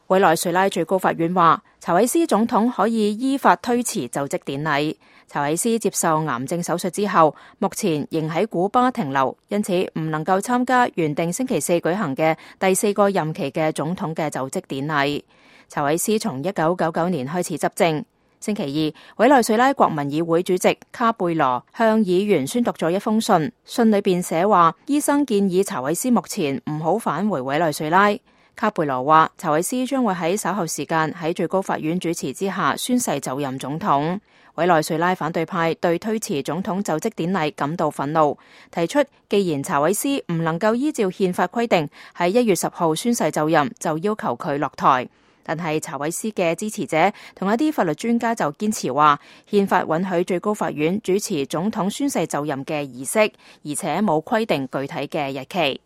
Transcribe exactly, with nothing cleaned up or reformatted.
委內瑞拉最高法院話，查韋斯總統可以依法推遲就職典禮。查韋斯接受癌症手術之後，目前仍喺古巴停留，因此唔能夠參加原定星期四舉行嘅第四個任期嘅總統嘅就職典禮。查韋斯從一九九九年開始執政。星期二，委內瑞拉國民議會主席卡貝羅向議員宣讀咗一封信，信裏邊寫話，醫生建議查韋斯目前唔好返回委內瑞拉。卡貝羅話，查韋斯將會喺稍後時間喺最高法院主持之下宣誓就任總統。委內瑞拉反對派對推遲總統就職典禮感到憤怒，提出既然查韋斯唔能夠依照憲法規定喺一月十號宣誓就任，就要求佢落台。但係查韋斯嘅支持者同一啲法律專家就堅持話，憲法允許最高法院主持總統宣誓就任嘅儀式，而且冇規定具體嘅日期。